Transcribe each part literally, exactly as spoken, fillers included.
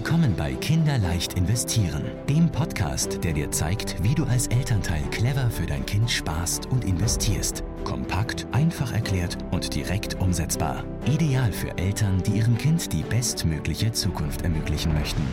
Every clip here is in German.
Willkommen bei Kinderleicht investieren, dem Podcast, der dir zeigt, wie du als Elternteil clever für dein Kind sparst und investierst. Kompakt, einfach erklärt und direkt umsetzbar. Ideal für Eltern, die ihrem Kind die bestmögliche Zukunft ermöglichen möchten.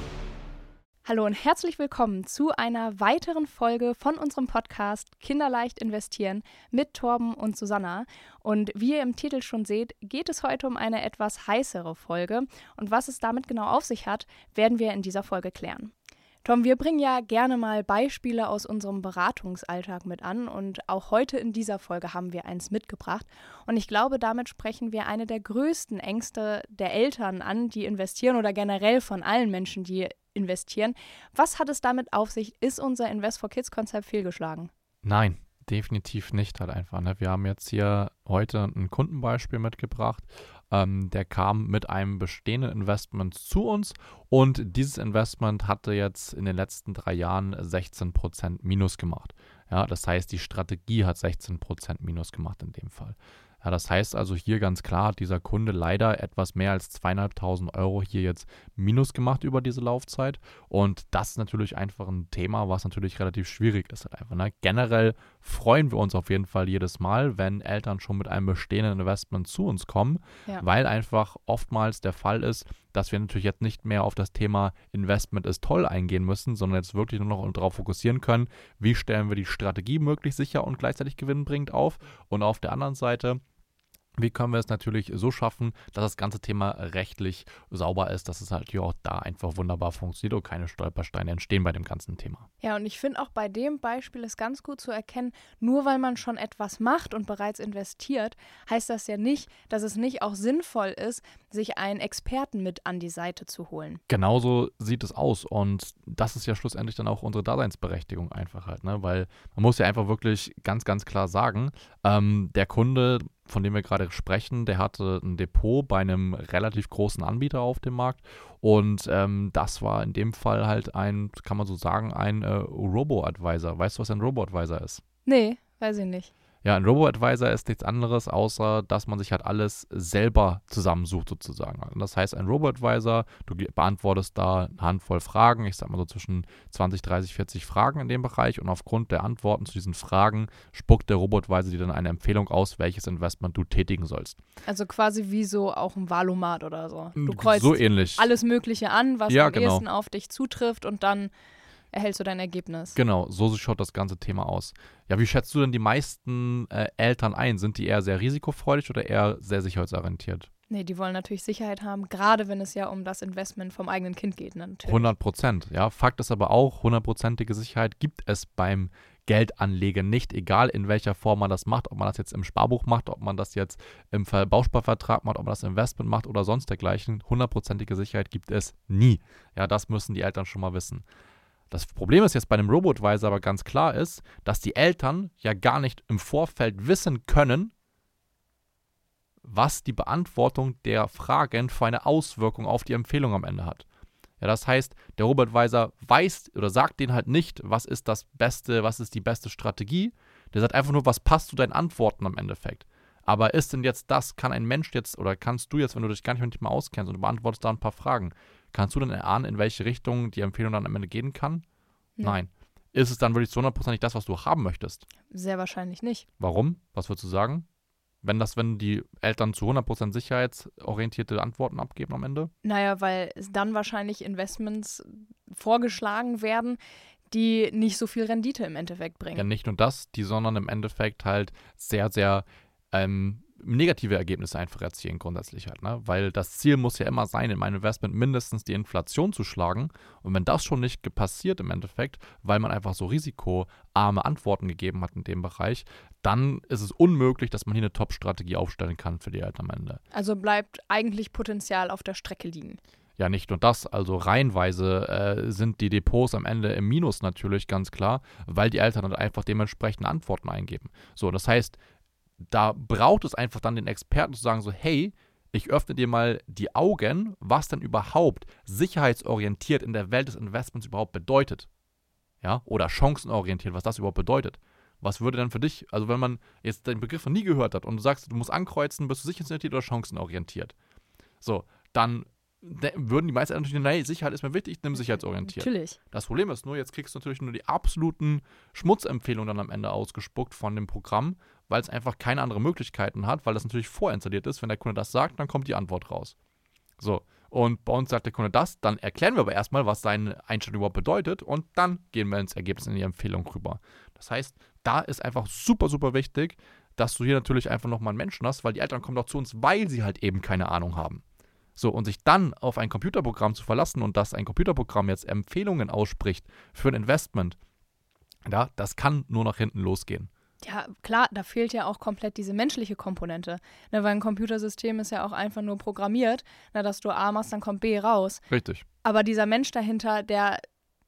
Hallo und herzlich willkommen zu einer weiteren Folge von unserem Podcast Kinderleicht investieren mit Torben und Susanna. Und wie ihr im Titel schon seht, geht es heute um eine etwas heißere Folge. Und was es damit genau auf sich hat, werden wir in dieser Folge klären. Tom, wir bringen ja gerne mal Beispiele aus unserem Beratungsalltag mit an und auch heute in dieser Folge haben wir eins mitgebracht. Und ich glaube, damit sprechen wir eine der größten Ängste der Eltern an, die investieren oder generell von allen Menschen, die investieren. Was hat es damit auf sich? Ist unser Invest for Kids Konzept fehlgeschlagen? Nein, definitiv nicht halt einfach. Ne? Wir haben jetzt hier heute ein Kundenbeispiel mitgebracht. Ähm, der kam mit einem bestehenden Investment zu uns und dieses Investment hatte jetzt in den letzten drei Jahren sechzehn Prozent Minus gemacht. Ja, das heißt, die Strategie hat sechzehn Prozent Minus gemacht in dem Fall. Ja, das heißt also hier ganz klar, hat dieser Kunde leider etwas mehr als zweieinhalbtausend Euro hier jetzt Minus gemacht über diese Laufzeit. Und das ist natürlich einfach ein Thema, was natürlich relativ schwierig ist. Halt einfach, ne? Generell freuen wir uns auf jeden Fall jedes Mal, wenn Eltern schon mit einem bestehenden Investment zu uns kommen, ja. Weil einfach oftmals der Fall ist, dass wir natürlich jetzt nicht mehr auf das Thema Investment ist toll eingehen müssen, sondern jetzt wirklich nur noch darauf fokussieren können, wie stellen wir die Strategie möglichst sicher und gleichzeitig gewinnbringend auf. Und auf der anderen Seite, wie können wir es natürlich so schaffen, dass das ganze Thema rechtlich sauber ist, dass es halt hier auch da einfach wunderbar funktioniert und keine Stolpersteine entstehen bei dem ganzen Thema. Ja, und ich finde auch bei dem Beispiel ist ganz gut zu erkennen, nur weil man schon etwas macht und bereits investiert, heißt das ja nicht, dass es nicht auch sinnvoll ist, sich einen Experten mit an die Seite zu holen. Genauso sieht es aus und das ist ja schlussendlich dann auch unsere Daseinsberechtigung einfach halt, ne? Weil man muss ja einfach wirklich ganz, ganz klar sagen, ähm, der Kunde, von dem wir gerade sprechen, der hatte ein Depot bei einem relativ großen Anbieter auf dem Markt und ähm, das war in dem Fall halt ein, kann man so sagen, ein äh, Robo-Advisor. Weißt du, was ein Robo-Advisor ist? Nee, weiß ich nicht. Ja, ein Robo-Advisor ist nichts anderes, außer dass man sich halt alles selber zusammensucht sozusagen. Und das heißt, ein Robo-Advisor, du beantwortest da eine Handvoll Fragen, ich sag mal so zwischen zwanzig, dreißig, vierzig Fragen in dem Bereich und aufgrund der Antworten zu diesen Fragen spuckt der Robo-Advisor dir dann eine Empfehlung aus, welches Investment du tätigen sollst. Also quasi wie so auch ein Valomat oder so. Du kreuzt so ähnlich. alles Mögliche an, was ja, am genau. ehesten auf dich zutrifft und dann erhältst du dein Ergebnis. Genau, so schaut das ganze Thema aus. Ja, wie schätzt du denn die meisten äh, Eltern ein? Sind die eher sehr risikofreudig oder eher sehr sicherheitsorientiert? Nee, die wollen natürlich Sicherheit haben, gerade wenn es ja um das Investment vom eigenen Kind geht. Ne, natürlich. hundert Prozent, ja. Fakt ist aber auch, hundertprozentige Sicherheit gibt es beim Geldanlegen nicht, egal in welcher Form man das macht, ob man das jetzt im Sparbuch macht, ob man das jetzt im Bausparvertrag macht, ob man das Investment macht oder sonst dergleichen. Hundertprozentige Sicherheit gibt es nie. Ja, das müssen die Eltern schon mal wissen. Das Problem ist jetzt bei einem Robo-Advisor aber ganz klar ist, dass die Eltern ja gar nicht im Vorfeld wissen können, was die Beantwortung der Fragen für eine Auswirkung auf die Empfehlung am Ende hat. Ja, das heißt, der Robo-Advisor weiß oder sagt denen halt nicht, was ist das Beste, was ist die beste Strategie. Der sagt einfach nur, was passt zu deinen Antworten am Endeffekt. Aber ist denn jetzt das, kann ein Mensch jetzt oder kannst du jetzt, wenn du dich gar nicht mit dem auskennst und du beantwortest da ein paar Fragen, kannst du dann erahnen, in welche Richtung die Empfehlung dann am Ende gehen kann? Ja. Nein. Ist es dann wirklich zu hundert Prozent nicht das, was du haben möchtest? Sehr wahrscheinlich nicht. Warum? Was würdest du sagen? Wenn das, wenn die Eltern zu hundert Prozent sicherheitsorientierte Antworten abgeben am Ende? Naja, weil es dann wahrscheinlich Investments vorgeschlagen werden, die nicht so viel Rendite im Endeffekt bringen. Ja, nicht nur das, die, sondern im Endeffekt halt sehr, sehr ähm, negative Ergebnisse einfach erzielen grundsätzlich halt, ne? Weil das Ziel muss ja immer sein, in meinem Investment mindestens die Inflation zu schlagen und wenn das schon nicht passiert im Endeffekt, weil man einfach so risikoarme Antworten gegeben hat in dem Bereich, dann ist es unmöglich, dass man hier eine Top-Strategie aufstellen kann für die Eltern am Ende. Also bleibt eigentlich Potenzial auf der Strecke liegen. Ja, nicht nur das, also reihenweise äh, sind die Depots am Ende im Minus natürlich ganz klar, weil die Eltern halt einfach dementsprechend Antworten eingeben. So, das heißt, da braucht es einfach dann den Experten zu sagen so, hey, ich öffne dir mal die Augen, was denn überhaupt sicherheitsorientiert in der Welt des Investments überhaupt bedeutet. Ja, oder chancenorientiert, was das überhaupt bedeutet. Was würde denn für dich, also wenn man jetzt den Begriff noch nie gehört hat und du sagst, du musst ankreuzen, bist du sicherheitsorientiert oder chancenorientiert? So, dann de- würden die meisten Eltern natürlich, nee, Sicherheit ist mir wichtig, ich nehme sicherheitsorientiert. Natürlich. Das Problem ist nur, jetzt kriegst du natürlich nur die absoluten Schmutzempfehlungen dann am Ende ausgespuckt von dem Programm, weil es einfach keine anderen Möglichkeiten hat, weil das natürlich vorinstalliert ist. Wenn der Kunde das sagt, dann kommt die Antwort raus. So, und bei uns sagt der Kunde das, dann erklären wir aber erstmal, was seine Einstellung überhaupt bedeutet und dann gehen wir ins Ergebnis in die Empfehlung rüber. Das heißt, da ist einfach super, super wichtig, dass du hier natürlich einfach nochmal einen Menschen hast, weil die Eltern kommen doch zu uns, weil sie halt eben keine Ahnung haben. So, und sich dann auf ein Computerprogramm zu verlassen und dass ein Computerprogramm jetzt Empfehlungen ausspricht für ein Investment, ja, das kann nur nach hinten losgehen. Ja, klar, da fehlt ja auch komplett diese menschliche Komponente. Ne, weil ein Computersystem ist ja auch einfach nur programmiert, na, dass du A machst, dann kommt B raus. Richtig. Aber dieser Mensch dahinter, der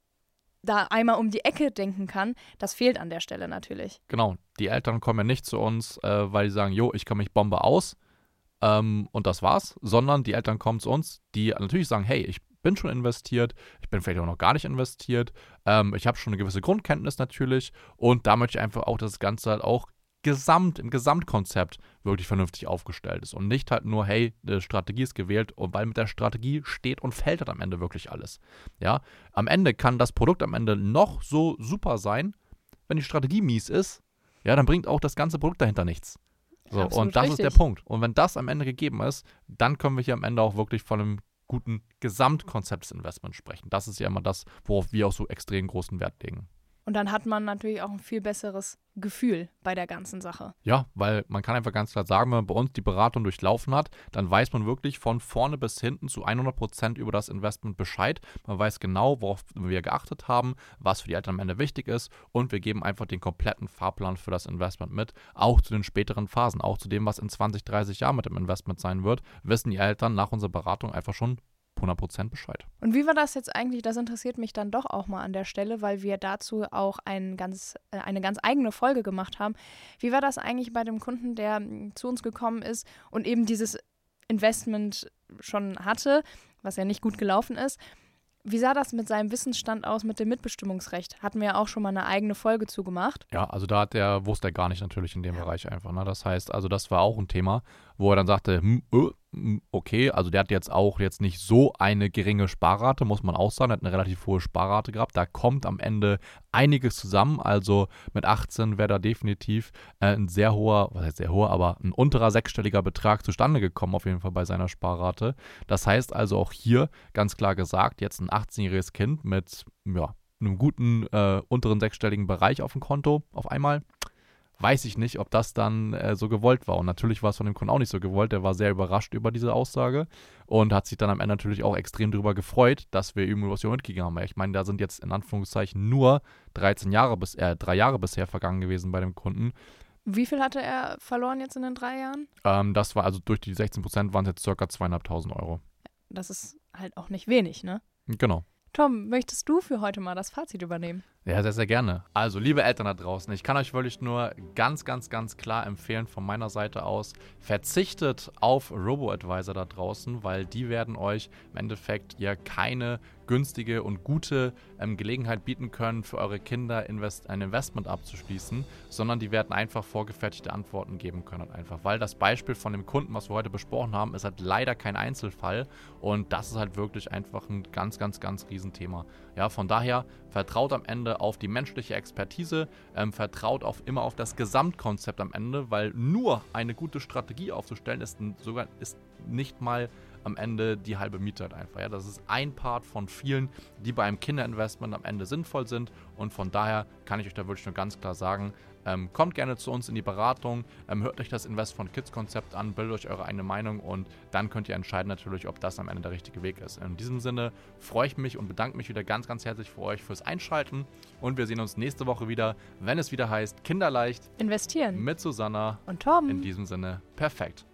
da einmal um die Ecke denken kann, das fehlt an der Stelle natürlich. Genau. Die Eltern kommen ja nicht zu uns, äh, weil die sagen, jo, ich komme mich Bombe aus ähm, und das war's, sondern die Eltern kommen zu uns, die natürlich sagen, hey, ich bin schon investiert, ich bin vielleicht auch noch gar nicht investiert, ähm, ich habe schon eine gewisse Grundkenntnis natürlich und da möchte ich einfach auch, dass das Ganze halt auch gesamt, im Gesamtkonzept wirklich vernünftig aufgestellt ist und nicht halt nur, hey, die Strategie ist gewählt und weil mit der Strategie steht und fällt halt am Ende wirklich alles. Ja, am Ende kann das Produkt am Ende noch so super sein, wenn die Strategie mies ist, ja, dann bringt auch das ganze Produkt dahinter nichts. So, Absolut und das richtig. ist der Punkt. Und wenn das am Ende gegeben ist, dann können wir hier am Ende auch wirklich von einem guten Gesamtkonzept des Investments sprechen. Das ist ja immer das, worauf wir auch so extrem großen Wert legen. Und dann hat man natürlich auch ein viel besseres Gefühl bei der ganzen Sache. Ja, weil man kann einfach ganz klar sagen, wenn man bei uns die Beratung durchlaufen hat, dann weiß man wirklich von vorne bis hinten zu hundert Prozent über das Investment Bescheid. Man weiß genau, worauf wir geachtet haben, was für die Eltern am Ende wichtig ist und wir geben einfach den kompletten Fahrplan für das Investment mit, auch zu den späteren Phasen, auch zu dem, was in zwanzig, dreißig Jahren mit dem Investment sein wird, wissen die Eltern nach unserer Beratung einfach schon hundert Prozent Bescheid. Und wie war das jetzt eigentlich, das interessiert mich dann doch auch mal an der Stelle, weil wir dazu auch ein ganz, äh, eine ganz eigene Folge gemacht haben. Wie war das eigentlich bei dem Kunden, der m, zu uns gekommen ist und eben dieses Investment schon hatte, was ja nicht gut gelaufen ist? Wie sah das mit seinem Wissensstand aus mit dem Mitbestimmungsrecht? Hatten wir ja auch schon mal eine eigene Folge zugemacht. Ja, also da hat der, wusste er gar nicht natürlich in dem ja. Bereich einfach. Ne? Das heißt, also das war auch ein Thema, wo er dann sagte, hm, äh, okay, also der hat jetzt auch jetzt nicht so eine geringe Sparrate, muss man auch sagen, er hat eine relativ hohe Sparrate gehabt. Da kommt am Ende einiges zusammen, also mit achtzehn wäre da definitiv äh, ein sehr hoher, was heißt sehr hoher, aber ein unterer sechsstelliger Betrag zustande gekommen, auf jeden Fall bei seiner Sparrate. Das heißt also auch hier ganz klar gesagt, jetzt ein achtzehnjähriges Kind mit, ja, einem guten äh, unteren sechsstelligen Bereich auf dem Konto auf einmal, weiß ich nicht, ob das dann äh, so gewollt war. Und natürlich war es von dem Kunden auch nicht so gewollt. Der war sehr überrascht über diese Aussage und hat sich dann am Ende natürlich auch extrem darüber gefreut, dass wir ihm was mitgegeben haben. Ich meine, da sind jetzt in Anführungszeichen nur dreizehn Jahre, bis, äh, drei Jahre bisher vergangen gewesen bei dem Kunden. Wie viel hatte er verloren jetzt in den drei Jahren? Ähm, das war also durch die sechzehn Prozent waren es jetzt ca. zweieinhalbtausend Euro. Das ist halt auch nicht wenig, ne? Genau. Tom, möchtest du für heute mal das Fazit übernehmen? Ja, sehr, sehr gerne. Also, liebe Eltern da draußen, ich kann euch wirklich nur ganz, ganz, ganz klar empfehlen von meiner Seite aus, verzichtet auf Robo-Advisor da draußen, weil die werden euch im Endeffekt ja keine günstige und gute ähm, Gelegenheit bieten können, für eure Kinder invest- ein Investment abzuschließen, sondern die werden einfach vorgefertigte Antworten geben können. Halt einfach, weil das Beispiel von dem Kunden, was wir heute besprochen haben, ist halt leider kein Einzelfall und das ist halt wirklich einfach ein ganz, ganz, ganz Riesenthema. Ja, von daher vertraut am Ende auf die menschliche Expertise, ähm, vertraut auf, immer auf das Gesamtkonzept am Ende, weil nur eine gute Strategie aufzustellen ist n- sogar ist nicht mal am Ende die halbe Miete halt einfach. Ja, das ist ein Part von vielen, die bei einem Kinderinvestment am Ende sinnvoll sind und von daher kann ich euch da wirklich nur ganz klar sagen, ähm, kommt gerne zu uns in die Beratung, ähm, hört euch das Invest von Kids Konzept an, bildet euch eure eigene Meinung und dann könnt ihr entscheiden natürlich, ob das am Ende der richtige Weg ist. In diesem Sinne freue ich mich und bedanke mich wieder ganz, ganz herzlich für euch fürs Einschalten und wir sehen uns nächste Woche wieder, wenn es wieder heißt Kinderleicht Investieren. mit Susanna. Und Tom. In diesem Sinne, perfekt.